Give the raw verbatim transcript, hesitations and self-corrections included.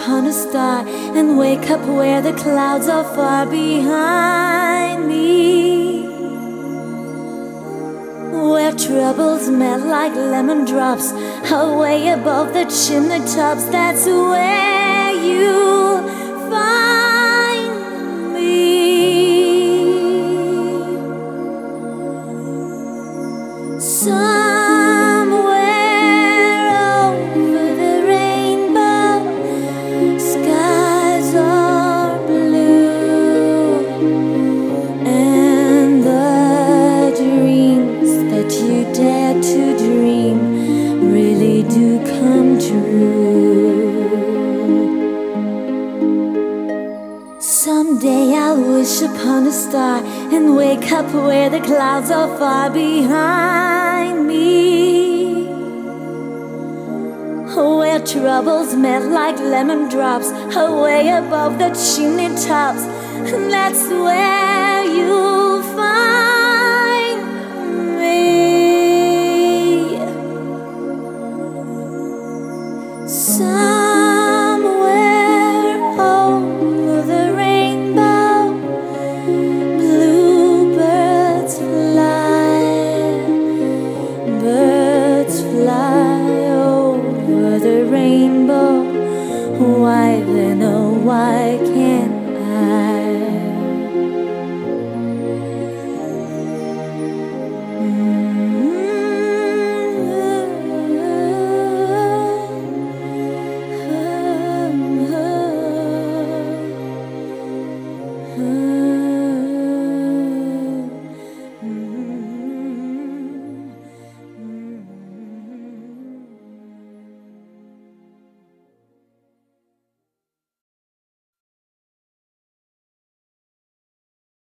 upon a star and wake up where the clouds are far behind me, where troubles melt like lemon drops away above the chimney tops. That's where you'll find me. Somewhere over the rainbow, skies are blue, and the dreams that you dare to dream really do come true. Someday I'll wish upon a star and wake up where the clouds are far behind me, where troubles melt like lemon drops away above the chimney tops. And that's where